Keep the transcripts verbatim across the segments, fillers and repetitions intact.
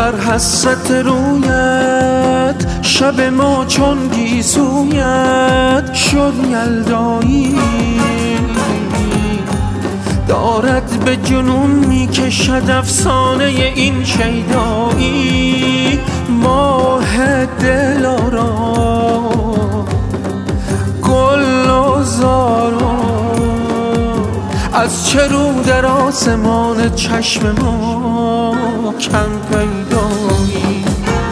در حسرت رویت شب ما چون گیسویت شد یلدایی، دارد به جنون میکشد افسانه این شیدایی. ماه دلارام گل و زارا از چه رو در آسمان چشم ما کم پیدایی.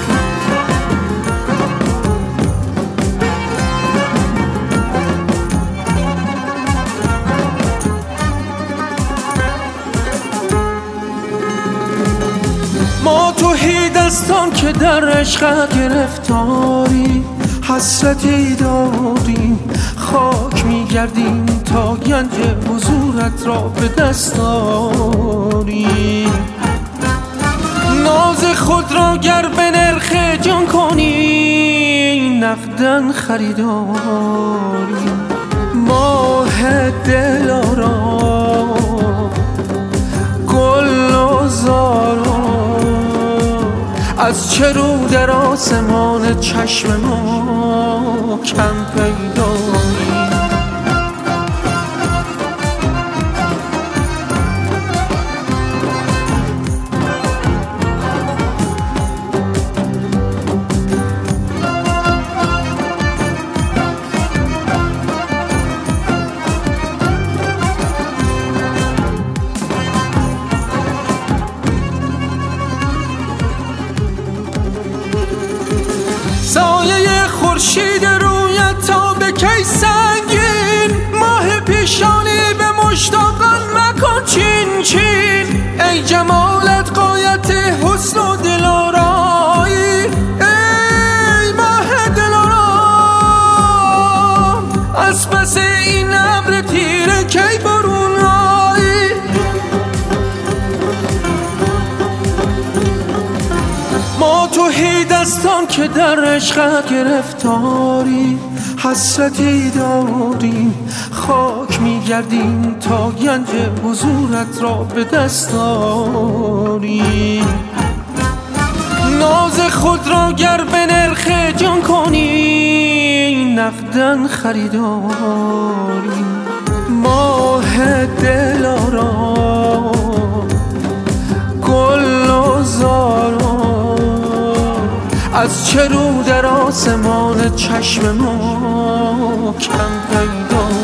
ما توحید دستان که در عشق گرفتاری، حسرتی داریم خاک میگردیم تا گنج حضورت را به دست آریم. ناز خود را گر به نرخ جان کنی نقدن خریداریم. ماه دلارام گل و زارا از چه رو در آسمان چشم ما کم پیدایی. سایه خورشید رویت تا به کی سنگین، ماه پیشانی به مشتاقان مکن چین چین. ای جمالت غایت حسن و دلارایی، ای ماه دلارام از پس این ابر تیره کی برون آیی. ما توحی دستان که در عشق گرفتاری، حسرتی داریم خاک میگردیم تا گنج حضورت را به دست آریم. ناز خود را گر به نرخ جان کنی نقدن خریداریم. ماه دلارام گل و زارا از چه رو در آسمان چشم ما کم پیدا